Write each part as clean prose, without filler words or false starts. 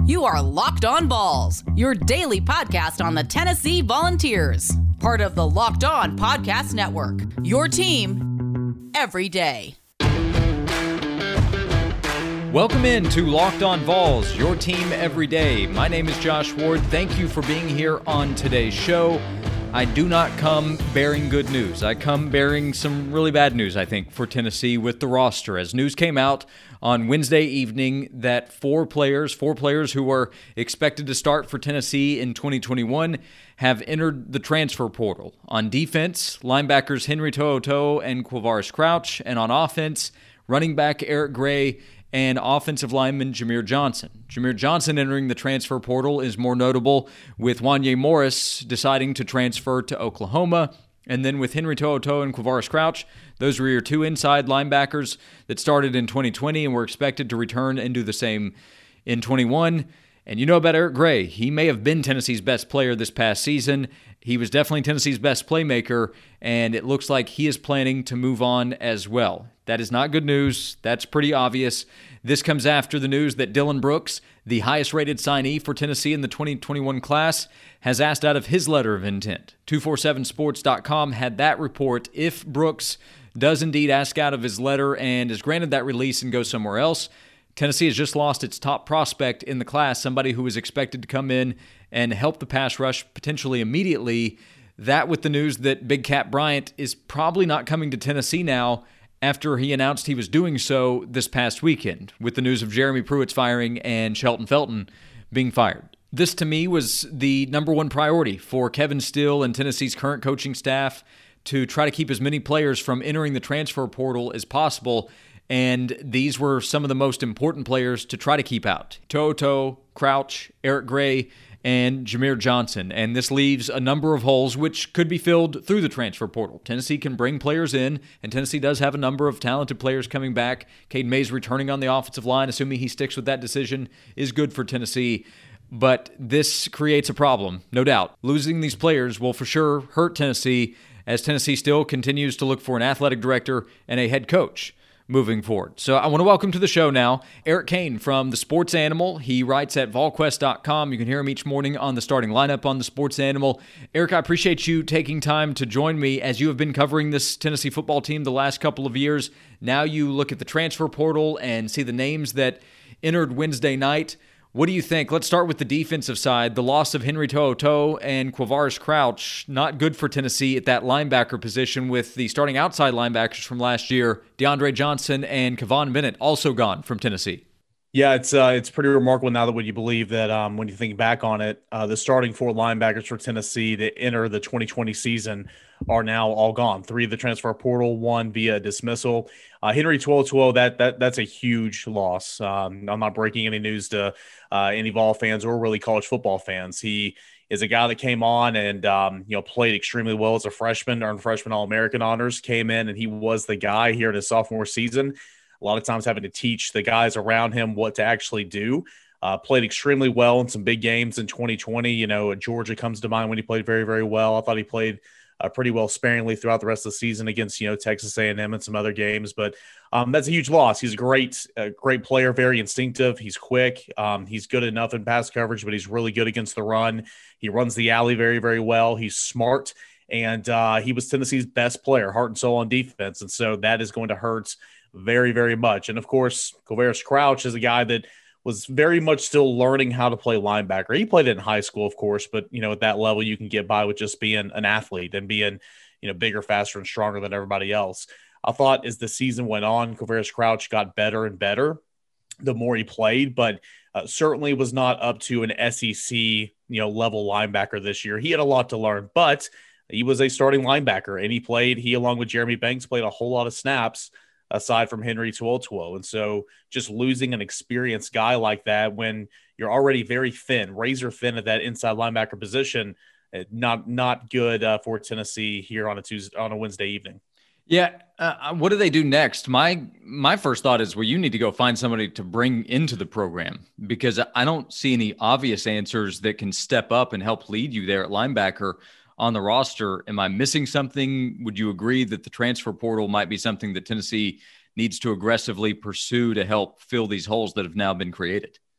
You are Locked On Vols, your daily podcast on the Tennessee Volunteers. Part of the Locked On Podcast Network, your team every day. Welcome in to Locked On Vols, your team every day. My name is Josh Ward. Thank you for being here on today's show. I do not come bearing good news. I come bearing some really bad news, I think, for Tennessee with the roster. As news came out on Wednesday evening that four players who are expected to start for Tennessee in 2021 have entered the transfer portal. On defense, linebackers Henry To'oTo'o and Quavaris Crouch, and on offense, running back Eric Gray and offensive lineman Jameer Johnson. Jameer Johnson entering the transfer portal is more notable, with Wanya Morris deciding to transfer to Oklahoma. And then with Henry To'oTo'o and Quavaris Crouch, those were your two inside linebackers that started in 2020 and were expected to return and do the same in 21. And you know about Eric Gray. He may have been Tennessee's best player this past season. He was definitely Tennessee's best playmaker, and it looks like he is planning to move on as well. That is not good news. That's pretty obvious. This comes after the news that Dylan Brooks, the highest-rated signee for Tennessee in the 2021 class, has asked out of his letter of intent. 247sports.com had that report. If Brooks does indeed ask out of his letter and is granted that release and goes somewhere else, Tennessee has just lost its top prospect in the class, somebody who was expected to come in and help the pass rush potentially immediately. That with the news that Big Cat Bryant is probably not coming to Tennessee now after he announced he was doing so this past weekend, with the news of Jeremy Pruitt's firing and Shelton Felton being fired. This, to me, was the number one priority for Kevin Steele and Tennessee's current coaching staff, to try to keep as many players from entering the transfer portal as possible. And these were some of the most important players to try to keep out: To'oTo'o, Crouch, Eric Gray, and Jameer Johnson. And this leaves a number of holes which could be filled through the transfer portal. Tennessee can bring players in, and Tennessee does have a number of talented players coming back. Caden Mays returning on the offensive line, assuming he sticks with that decision, is good for Tennessee. But this creates a problem, no doubt. Losing these players will for sure hurt Tennessee, as Tennessee still continues to look for an athletic director and a head coach moving forward. So I want to welcome to the show now Eric Kane from The Sports Animal. He writes at volquest.com. You can hear him each morning on the starting lineup on The Sports Animal. Eric, I appreciate you taking time to join me, as you have been covering this Tennessee football team the last couple of years. Now you look at the transfer portal and see the names that entered Wednesday night. What do you think? Let's start with the defensive side. The loss of Henry To'oTo'o and Quavaris Crouch, not good for Tennessee at that linebacker position, with the starting outside linebackers from last year, DeAndre Johnson and Kevon Bennett, also gone from Tennessee. Yeah, it's pretty remarkable now that when you believe that when you think back on it, the starting four linebackers for Tennessee that enter the 2020 season are now all gone. 3 of the transfer portal, 1 via dismissal. Henry To'oTo'o, that's a huge loss. I'm not breaking any news to any Vol fans or really college football fans. He is a guy that came on and played extremely well as a freshman, earned freshman All-American honors, came in and he was the guy here in his sophomore season. A lot of times having to teach the guys around him what to actually do. Played extremely well in some big games in 2020. Georgia comes to mind when he played very, very well. I thought he played pretty well sparingly throughout the rest of the season against, Texas A&M and some other games. But that's a huge loss. He's a great player, very instinctive. He's quick. He's good enough in pass coverage, but he's really good against the run. He runs the alley very, very well. He's smart. And he was Tennessee's best player, heart and soul on defense. And so that is going to hurt very, very much. And of course, Quavaris Crouch is a guy that was very much still learning how to play linebacker. He played it in high school, of course, but at that level you can get by with just being an athlete and being, bigger, faster, and stronger than everybody else. I thought as the season went on, Quavaris Crouch got better and better the more he played, but certainly was not up to an SEC, level linebacker this year. He had a lot to learn, but he was a starting linebacker, and he along with Jeremy Banks played a whole lot of snaps aside from Henry To'oTo'o. And so just losing an experienced guy like that when you're already very thin, razor thin at that inside linebacker position, not good for Tennessee here on a Wednesday evening. Yeah. What do they do next? My first thought is, well, you need to go find somebody to bring into the program, because I don't see any obvious answers that can step up and help lead you there at linebacker on the roster. Am I missing something? Would you agree that the transfer portal might be something that Tennessee needs to aggressively pursue to help fill these holes that have now been created?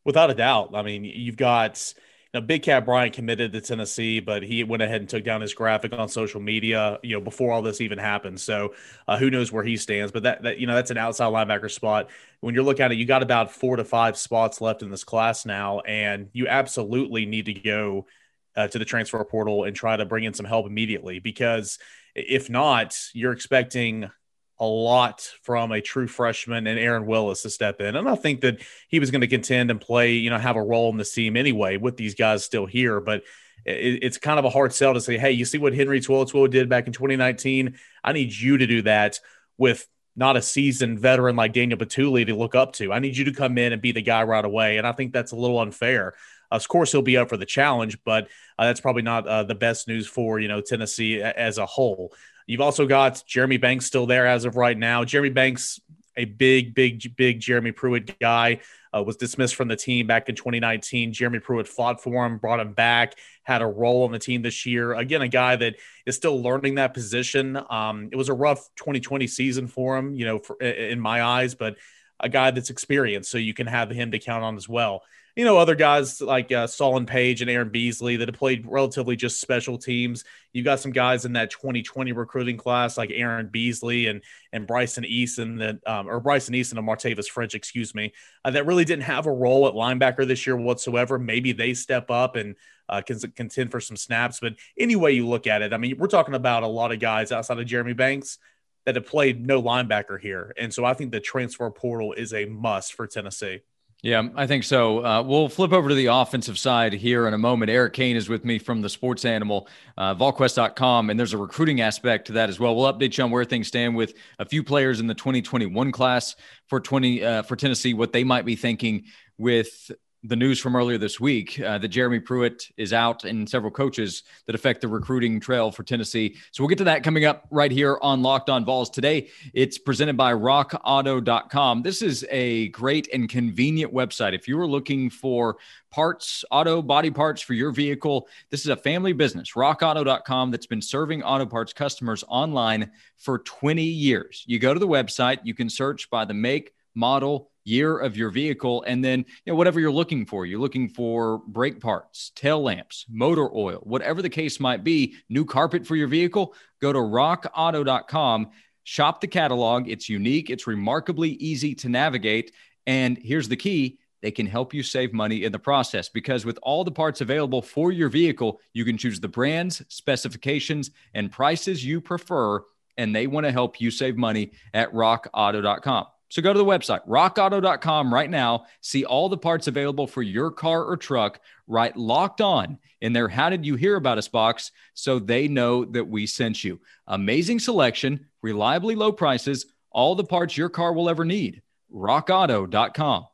Without a doubt. I mean, you've got Big Cat Bryant committed to Tennessee, but he went ahead and took down his graphic on social media, before all this even happened. So who knows where he stands? But that's an outside linebacker spot. When you're looking at it, you got about 4 to 5 spots left in this class now, and you absolutely need to go to the transfer portal and try to bring in some help immediately, because if not, you're expecting a lot from a true freshman and Aaron Willis to step in. And I think that he was going to contend and play, have a role in this team anyway with these guys still here. But it's kind of a hard sell to say, hey, you see what Henry To'oTo'o did back in 2019? I need you to do that with not a seasoned veteran like Daniel Batuli to look up to. I need you to come in and be the guy right away. And I think that's a little unfair. Of course, he'll be up for the challenge, but that's probably not the best news for, Tennessee as a whole. You've also got Jeremy Banks still there as of right now. Jeremy Banks, a big Jeremy Pruitt guy, was dismissed from the team back in 2019. Jeremy Pruitt fought for him, brought him back, had a role on the team this year. Again, a guy that is still learning that position. It was a rough 2020 season for him, in my eyes, but a guy that's experienced, so you can have him to count on as well. Other guys like Solon Page and Aaron Beasley that have played relatively just special teams. You've got some guys in that 2020 recruiting class like Aaron Beasley and Bryson Eason Bryson Eason and Martavis French, that really didn't have a role at linebacker this year whatsoever. Maybe they step up and can contend for some snaps. But any way you look at it, I mean, we're talking about a lot of guys outside of Jeremy Banks that have played no linebacker here. And so I think the transfer portal is a must for Tennessee. Yeah, I think so. We'll flip over to the offensive side here in a moment. Eric Kane is with me from the Sports Animal, VolQuest.com, and there's a recruiting aspect to that as well. We'll update you on where things stand with a few players in the 2021 class for Tennessee, what they might be thinking with the news from earlier this week that Jeremy Pruitt is out and several coaches that affect the recruiting trail for Tennessee. So we'll get to that coming up right here on Locked On Vols. Today, it's presented by RockAuto.com. This is a great and convenient website. If you are looking for parts, auto body parts for your vehicle, this is a family business, RockAuto.com, that's been serving auto parts customers online for 20 years. You go to the website, you can search by the make, model, year of your vehicle, and then whatever you're looking for. You're looking for brake parts, tail lamps, motor oil, whatever the case might be, new carpet for your vehicle, go to rockauto.com, shop the catalog. It's unique. It's remarkably easy to navigate. And here's the key. They can help you save money in the process, because with all the parts available for your vehicle, you can choose the brands, specifications, and prices you prefer, and they want to help you save money at rockauto.com. So go to the website, rockauto.com right now. See all the parts available for your car or truck. Write Locked On in their How Did You Hear About Us box so they know that we sent you. Amazing selection, reliably low prices, all the parts your car will ever need. rockauto.com.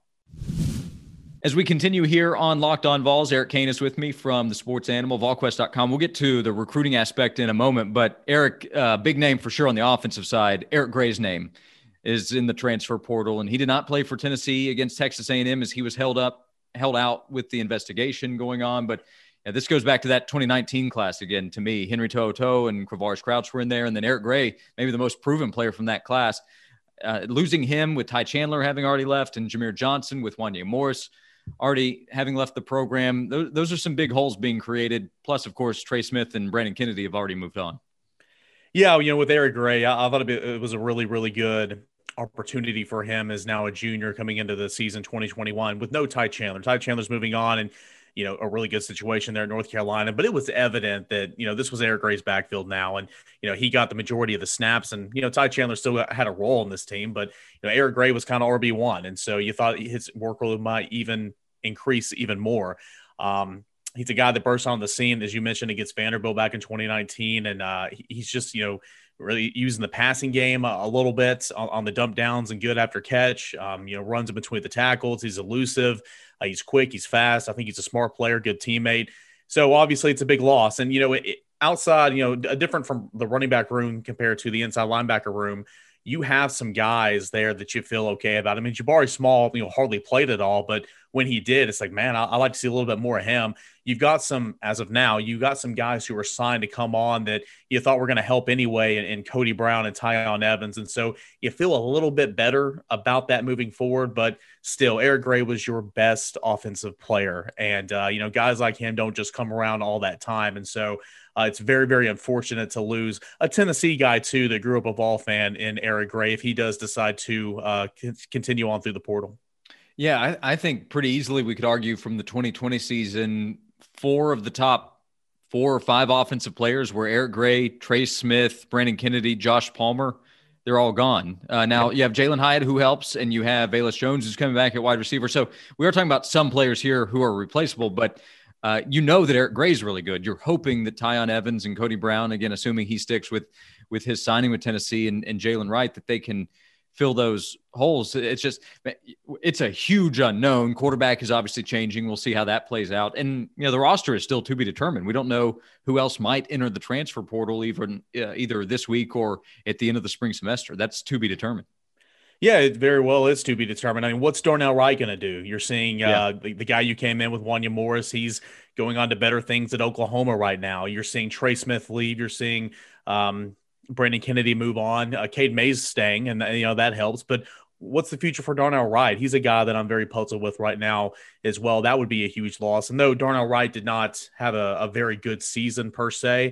As we continue here on Locked On Vols, Eric Kane is with me from the Sports Animal, VolQuest.com. We'll get to the recruiting aspect in a moment, but Eric, big name for sure on the offensive side. Eric Gray's name is in the transfer portal, and he did not play for Tennessee against Texas A&M as he was held out with the investigation going on. But this goes back to that 2019 class again. To me, Henry To'oTo'o and Quavaris Crouch were in there, and then Eric Gray, maybe the most proven player from that class. Losing him with Ty Chandler having already left, and Jameer Johnson with Wanya Morris already having left the program. Those are some big holes being created. Plus, of course, Trey Smith and Brandon Kennedy have already moved on. Yeah, with Eric Gray, I thought it was a really, really good opportunity for him as now a junior coming into the season 2021 with no Ty Chandler. Ty Chandler's moving on, and a really good situation there in North Carolina. But it was evident that this was Eric Gray's backfield now, and he got the majority of the snaps. And Ty Chandler still had a role in this team, but Eric Gray was kind of RB1, and so you thought his workload might even increase even more. He's a guy that burst on the scene, as you mentioned, against Vanderbilt back in 2019. And he's just, really using the passing game a little bit on the dump downs and good after catch, runs in between the tackles. He's elusive. He's quick. He's fast. I think he's a smart player, good teammate. So obviously it's a big loss. And, outside, different from the running back room compared to the inside linebacker room, you have some guys there that you feel okay about. I mean, Jabari Small, hardly played at all, but when he did, it's like, man, I like to see a little bit more of him. You've got some, as of now, you got some guys who were signed to come on that you thought were going to help anyway, and Cody Brown and Tyon Evans. And so you feel a little bit better about that moving forward, but still, Eric Gray was your best offensive player. And, guys like him don't just come around all that time. And so it's very, very unfortunate to lose a Tennessee guy, too, that grew up a Vol fan in Eric Gray, if he does decide to continue on through the portal. Yeah, I think pretty easily we could argue from the 2020 season, 4 of the top 4 or 5 offensive players were Eric Gray, Trace Smith, Brandon Kennedy, Josh Palmer. They're all gone. Now you have Jalen Hyatt, who helps, and you have Velus Jones, who's coming back at wide receiver. So we are talking about some players here who are replaceable, but that Eric Gray is really good. You're hoping that Tyon Evans and Cody Brown, again, assuming he sticks with his signing with Tennessee, and Jalen Wright, that they can fill those holes. It's a huge unknown. Quarterback is obviously changing. We'll see how that plays out. And, the roster is still to be determined. We don't know who else might enter the transfer portal either this week or at the end of the spring semester. That's to be determined. Yeah, it very well is to be determined. I mean, what's Darnell Wright going to do? You're seeing the guy you came in with, Wanya Morris. He's going on to better things at Oklahoma right now. You're seeing Trey Smith leave. You're seeing Brandon Kennedy move on. Cade Mays staying, and that helps. But what's the future for Darnell Wright? He's a guy that I'm very puzzled with right now as well. That would be a huge loss. And though Darnell Wright did not have a very good season per se,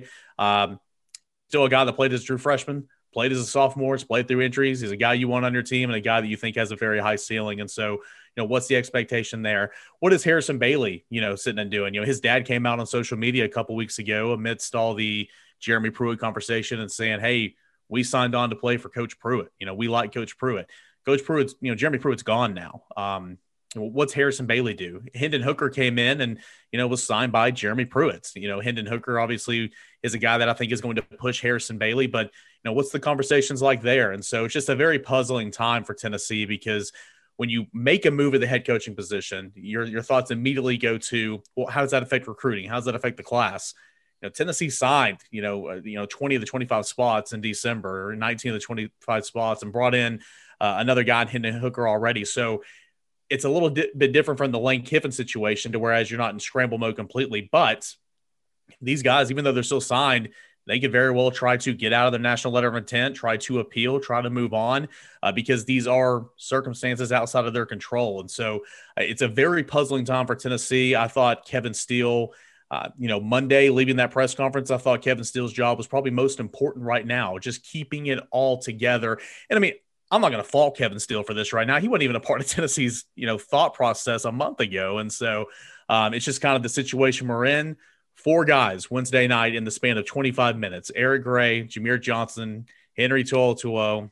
still a guy that played as a true freshman, played as a sophomore, has played through injuries. He's a guy you want on your team and a guy that you think has a very high ceiling. And so, what's the expectation there? What is Harrison Bailey, sitting and doing? His dad came out on social media a couple weeks ago amidst all the Jeremy Pruitt conversation and saying, hey, we signed on to play for Coach Pruitt. We like Coach Pruitt. Coach Pruitt's, Jeremy Pruitt's gone now. What's Harrison Bailey do? Hendon Hooker came in and, was signed by Jeremy Pruitt. Hendon Hooker obviously is a guy that I think is going to push Harrison Bailey, but, what's the conversations like there? And so it's just a very puzzling time for Tennessee, because when you make a move at the head coaching position, your thoughts immediately go to, well, how does that affect recruiting? How does that affect the class? Tennessee signed, 20 of the 25 spots in December, or 19 of the 25 spots, and brought in another guy in Hendon Hooker already. So it's a little bit different from the Lane Kiffin situation, to whereas you're not in scramble mode completely. But these guys, even though they're still signed, they could very well try to get out of their national letter of intent, try to appeal, try to move on, because these are circumstances outside of their control. And so it's a very puzzling time for Tennessee. I thought Kevin Steele, Monday leaving that press conference, I thought Kevin Steele's job was probably most important right now, just keeping it all together. And I mean, I'm not going to fault Kevin Steele for this right now. He wasn't even a part of Tennessee's, thought process a month ago. And so it's just kind of the situation we're in. 4 guys Wednesday night in the span of 25 minutes: Eric Gray, Jameer Johnson, Henry To'oTo'o,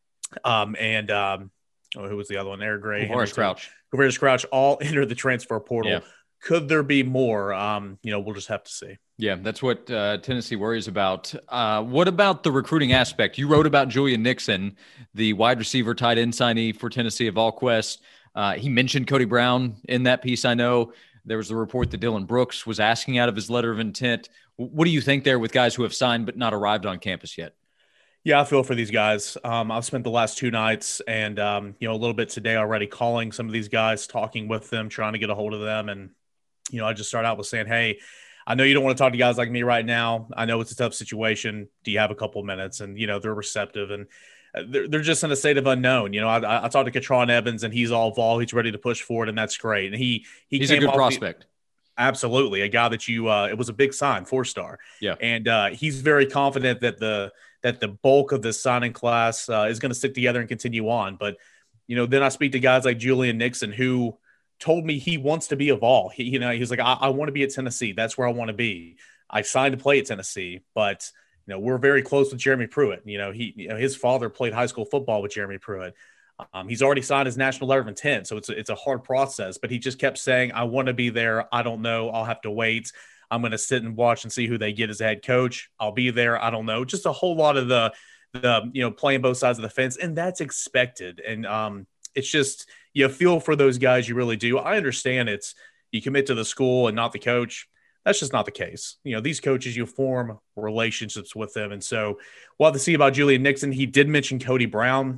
and who was the other one? Eric Gray, Quavaris Crouch, all entered the transfer portal. Yeah. Could there be more? We'll just have to see. Yeah, that's what Tennessee worries about. What about the recruiting aspect? You wrote about Julian Nixon, the wide receiver tight end signee for Tennessee of VolQuest. He mentioned Cody Brown in that piece, I know. There was the report that Dylan Brooks was asking out of his letter of intent. What do you think there with guys who have signed but not arrived on campus yet? Yeah, I feel for these guys. I've spent the last 2 nights and, a little bit today already calling some of these guys, talking with them, trying to get a hold of them. And, I just start out with saying, hey, I know you don't want to talk to guys like me right now. I know it's a tough situation. Do you have a couple of minutes? And, they're receptive, and they're just in a state of unknown. I talked to Katron Evans, and he's all Vol. He's ready to push forward, and that's great. And he's a good prospect. Absolutely. A guy that it was a big sign, 4-star. Yeah. And he's very confident that the bulk of the signing class is going to stick together and continue on. But, then I speak to guys like Julian Nixon, who told me he wants to be a Vol. He's like, I want to be at Tennessee. That's where I want to be. I signed to play at Tennessee, but we're very close with Jeremy Pruitt. His father played high school football with Jeremy Pruitt. He's already signed his national letter of intent, so it's a hard process. But he just kept saying, I want to be there. I don't know. I'll have to wait. I'm going to sit and watch and see who they get as a head coach. I'll be there. I don't know. Just a whole lot of the playing both sides of the fence, and that's expected. And it's just, you feel for those guys. You really do. I understand you commit to the school and not the coach. That's just not the case. These coaches, you form relationships with them. And so we'll have to see about Julian Nixon. He did mention Cody Brown.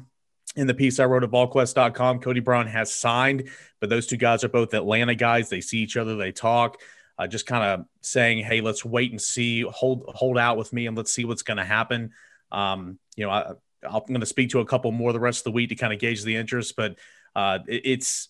in the piece I wrote at VolQuest.com, Cody Brown has signed, but those two guys are both Atlanta guys. They see each other, they talk, just kind of saying, hey, let's wait and see, hold out with me and let's see what's going to happen. I'm going to speak to a couple more the rest of the week to kind of gauge the interest, but it's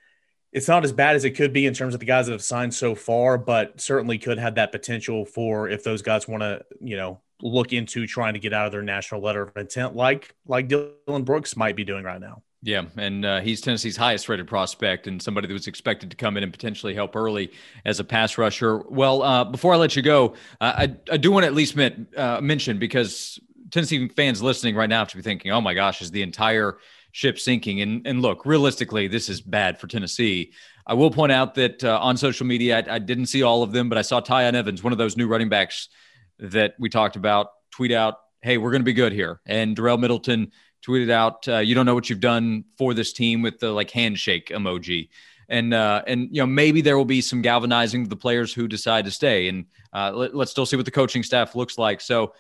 not as bad as it could be in terms of the guys that have signed so far, but certainly could have that potential for if those guys want to, look into trying to get out of their national letter of intent, like Dillon Brooks might be doing right now. Yeah, and he's Tennessee's highest rated prospect and somebody that was expected to come in and potentially help early as a pass rusher. Well, before I let you go, I do want to at least mention, because Tennessee fans listening right now have to be thinking, oh my gosh, is the entire ship sinking? And look, realistically, this is bad for Tennessee. I will point out that on social media, I didn't see all of them, but I saw Tyon Evans, one of those new running backs that we talked about, tweet out, hey, we're going to be good here. And Darrell Middleton tweeted out, you don't know what you've done for this team, with the handshake emoji. And maybe there will be some galvanizing of the players who decide to stay. And let's still see what the coaching staff looks like. So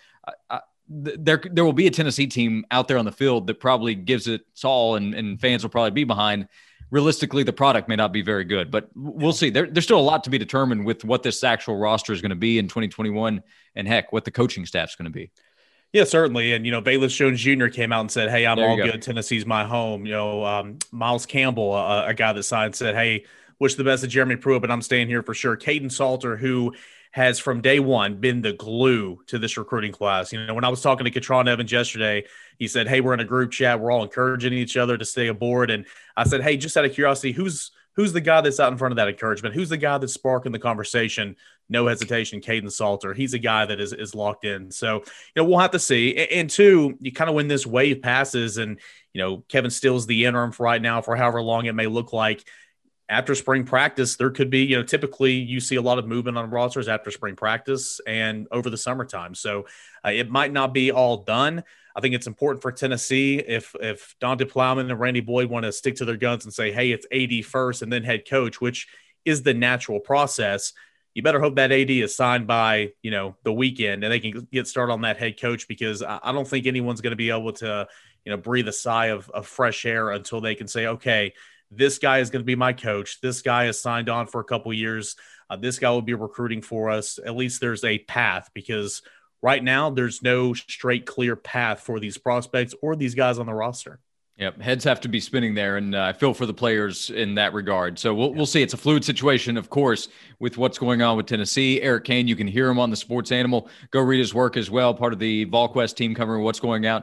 there will be a Tennessee team out there on the field that probably gives it all, and fans will probably be behind. Realistically, the product may not be very good, but we'll see. There's still a lot to be determined with what this actual roster is going to be in 2021, and heck, what the coaching staff is going to be. Yeah, certainly. And, Bayless Jones Jr. came out and said, hey, I'm all good. Tennessee's my home. Miles Campbell, a guy that signed, said, hey, wish the best of Jeremy Pruitt, but I'm staying here for sure. Caden Salter, who has from day one been the glue to this recruiting class. When I was talking to Katron Evans yesterday, he said, hey, we're in a group chat. We're all encouraging each other to stay aboard. And I said, hey, just out of curiosity, who's the guy that's out in front of that encouragement? Who's the guy that's sparking the conversation? No hesitation, Caden Salter. He's a guy that is locked in. So, we'll have to see. And two, you kind of when this wave passes and, Kevin Steele's the interim for right now for however long it may look like. After spring practice, there could be, typically you see a lot of movement on rosters after spring practice and over the summertime. So it might not be all done. I think it's important for Tennessee if Dante Plowman and Randy Boyd want to stick to their guns and say, hey, it's AD first and then head coach, which is the natural process. You better hope that AD is signed by, the weekend and they can get started on that head coach, because I don't think anyone's going to be able to, breathe a sigh of fresh air until they can say, okay, this guy is going to be my coach. This guy is signed on for a couple of years. This guy will be recruiting for us. At least there's a path, because right now there's no straight, clear path for these prospects or these guys on the roster. Yep, heads have to be spinning there, and I feel for the players in that regard. So we'll see. It's a fluid situation, of course, with what's going on with Tennessee. Eric Kane, you can hear him on the Sports Animal. Go read his work as well, part of the VolQuest team covering what's going on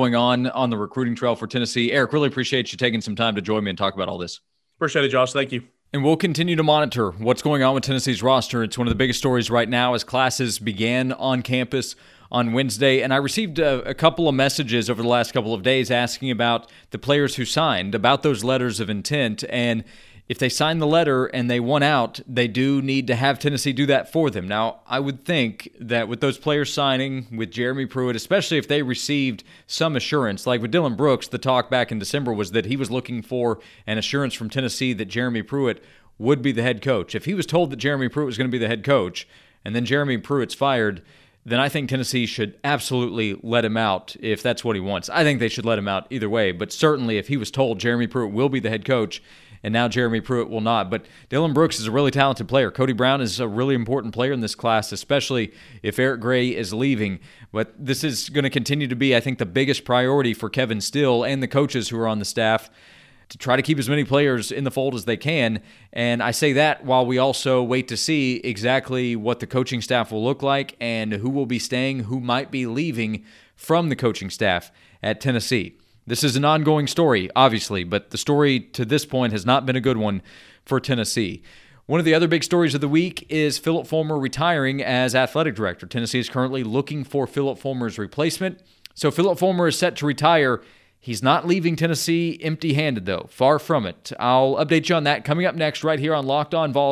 the recruiting trail for Tennessee. Eric, really appreciate you taking some time to join me and talk about all this. Appreciate it, Josh. Thank you. And we'll continue to monitor what's going on with Tennessee's roster. It's one of the biggest stories right now as classes began on campus on Wednesday. And I received a couple of messages over the last couple of days asking about the players who signed, about those letters of intent. And if they sign the letter and they want out, they do need to have Tennessee do that for them. Now, I would think that with those players signing, with Jeremy Pruitt, especially if they received some assurance, like with Dillon Brooks, the talk back in December was that he was looking for an assurance from Tennessee that Jeremy Pruitt would be the head coach. If he was told that Jeremy Pruitt was going to be the head coach and then Jeremy Pruitt's fired, then I think Tennessee should absolutely let him out if that's what he wants. I think they should let him out either way, but certainly if he was told Jeremy Pruitt will be the head coach and now Jeremy Pruitt will not. But Dillon Brooks is a really talented player. Cody Brown is a really important player in this class, especially if Eric Gray is leaving. But this is going to continue to be, I think, the biggest priority for Kevin Steele and the coaches who are on the staff, to try to keep as many players in the fold as they can. And I say that while we also wait to see exactly what the coaching staff will look like and who will be staying, who might be leaving from the coaching staff at Tennessee. This is an ongoing story, obviously, but the story to this point has not been a good one for Tennessee. One of the other big stories of the week is Phillip Fulmer retiring as athletic director. Tennessee is currently looking for Phillip Fulmer's replacement. So Phillip Fulmer is set to retire. He's not leaving Tennessee empty-handed, though. Far from it. I'll update you on that coming up next right here on Locked On Vols.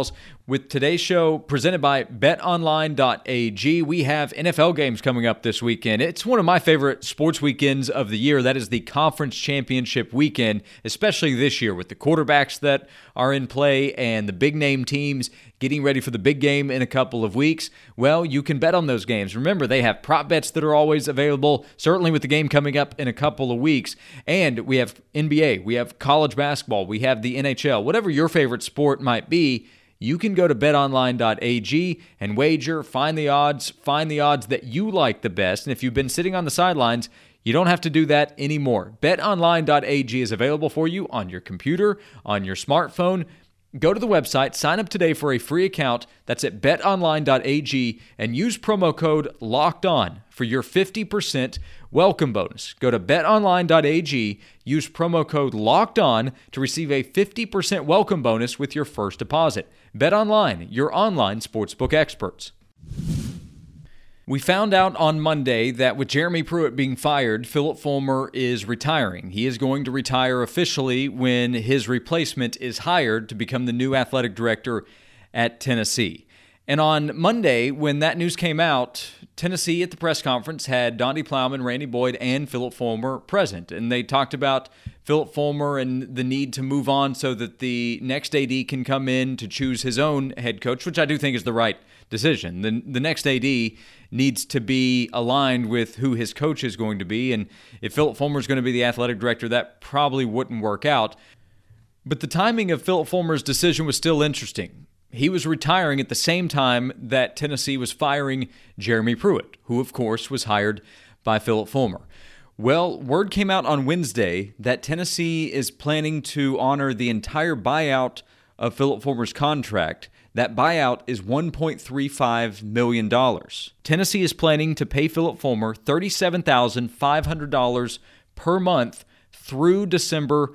with today's show presented by betonline.ag. We have NFL games coming up this weekend. It's one of my favorite sports weekends of the year. That is the conference championship weekend, especially this year with the quarterbacks that are in play and the big name teams getting ready for the big game in a couple of weeks. Well, you can bet on those games. Remember, they have prop bets that are always available, certainly with the game coming up in a couple of weeks. And we have NBA, we have college basketball, we have the NHL. Whatever your favorite sport might be, you can go to betonline.ag and wager, find the odds that you like the best. And if you've been sitting on the sidelines, you don't have to do that anymore. betonline.ag is available for you on your computer, on your smartphone. Go to the website, sign up today for a free account. That's at betonline.ag and use promo code LOCKEDON for your 50% welcome bonus. Go to betonline.ag, use promo code LOCKEDON to receive a 50% welcome bonus with your first deposit. BetOnline, your online sportsbook experts. We found out on Monday that with Jeremy Pruitt being fired, Phillip Fulmer is retiring. He is going to retire officially when his replacement is hired to become the new athletic director at Tennessee. And on Monday, when that news came out, Tennessee at the press conference had Donnie Plowman, Randy Boyd, and Phillip Fulmer present. And they talked about Phillip Fulmer and the need to move on so that the next AD can come in to choose his own head coach, which I do think is the right decision. The next AD needs to be aligned with who his coach is going to be. And if Phillip Fulmer is going to be the athletic director, that probably wouldn't work out. But the timing of Phillip Fulmer's decision was still interesting. He was retiring at the same time that Tennessee was firing Jeremy Pruitt, who, of course, was hired by Phillip Fulmer. Well, word came out on Wednesday that Tennessee is planning to honor the entire buyout of Phillip Fulmer's contract. That buyout is $1.35 million. Tennessee is planning to pay Phillip Fulmer $37,500 per month through December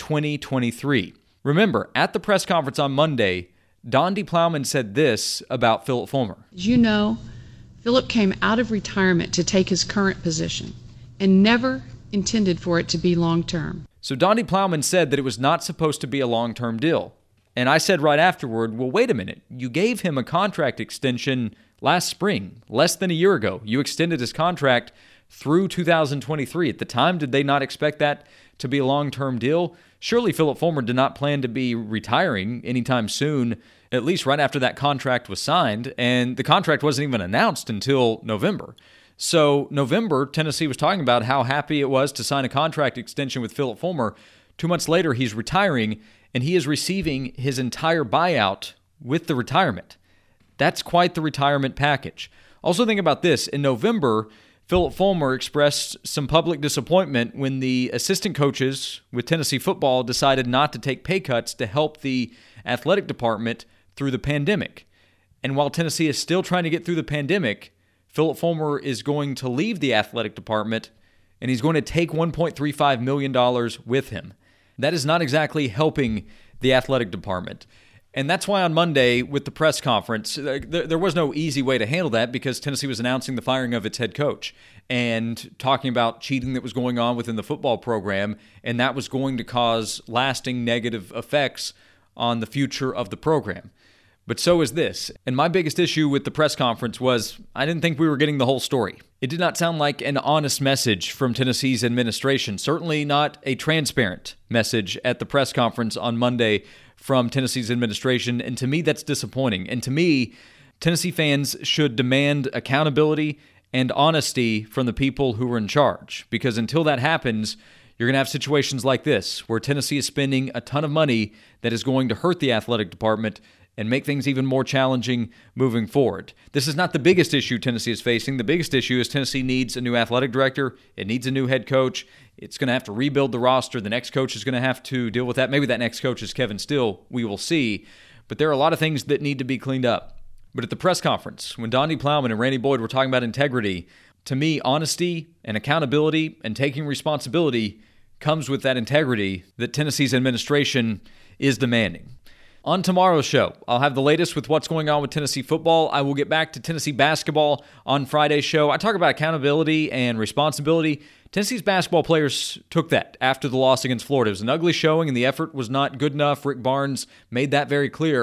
2023. Remember, at the press conference on Monday, Donnie Plowman said this about Phillip Fulmer. As you know, Phillip came out of retirement to take his current position and never intended for it to be long-term. So Donnie Plowman said that it was not supposed to be a long-term deal. And I said right afterward, well, wait a minute. You gave him a contract extension last spring, less than a year ago. You extended his contract through 2023. At the time, did they not expect that to be a long-term deal? Surely Phillip Fulmer did not plan to be retiring anytime soon, at least right after that contract was signed, and the contract wasn't even announced until November. So November, Tennessee was talking about how happy it was to sign a contract extension with Phillip Fulmer. 2 months later, he's retiring, and he is receiving his entire buyout with the retirement. That's quite the retirement package. Also think about this. In November, Phillip Fulmer expressed some public disappointment when the assistant coaches with Tennessee football decided not to take pay cuts to help the athletic department through the pandemic. And while Tennessee is still trying to get through the pandemic, Phillip Fulmer is going to leave the athletic department, and he's going to take $1.35 million with him. That is not exactly helping the athletic department. And that's why on Monday with the press conference, there was no easy way to handle that because Tennessee was announcing the firing of its head coach and talking about cheating that was going on within the football program, and that was going to cause lasting negative effects on the future of the program. But so is this. And my biggest issue with the press conference was I didn't think we were getting the whole story. It did not sound like an honest message from Tennessee's administration, certainly not a transparent message at the press conference on Monday from Tennessee's administration, and to me, that's disappointing. And to me, Tennessee fans should demand accountability and honesty from the people who are in charge, because until that happens, you're going to have situations like this, where Tennessee is spending a ton of money that is going to hurt the athletic department and make things even more challenging moving forward. This is not the biggest issue Tennessee is facing. The biggest issue is Tennessee needs a new athletic director. It needs a new head coach. It's going to have to rebuild the roster. The next coach is going to have to deal with that. Maybe that next coach is Kevin Steele. We will see. But there are a lot of things that need to be cleaned up. But at the press conference, when Donnie Plowman and Randy Boyd were talking about integrity, to me, honesty and accountability and taking responsibility comes with that integrity that Tennessee's administration is demanding. On tomorrow's show, I'll have the latest with what's going on with Tennessee football. I will get back to Tennessee basketball on Friday's show. I talk about accountability and responsibility. Tennessee's basketball players took that after the loss against Florida. It was an ugly showing, and the effort was not good enough. Rick Barnes made that very clear.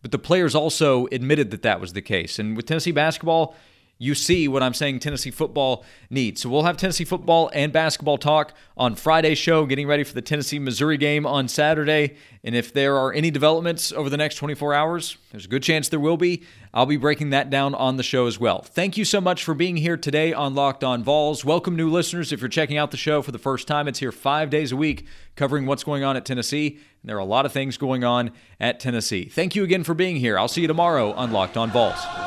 but the players also admitted that that was the case. And with Tennessee basketball, you see what I'm saying Tennessee football needs. So we'll have Tennessee football and basketball talk on Friday's show, getting ready for the Tennessee-Missouri game on Saturday. And if there are any developments over the next 24 hours, there's a good chance there will be. I'll be breaking that down on the show as well. Thank you so much for being here today on Locked On Vols. Welcome new listeners. If you're checking out the show for the first time, it's here 5 days a week covering what's going on at Tennessee. And there are a lot of things going on at Tennessee. Thank you again for being here. I'll see you tomorrow on Locked On Vols.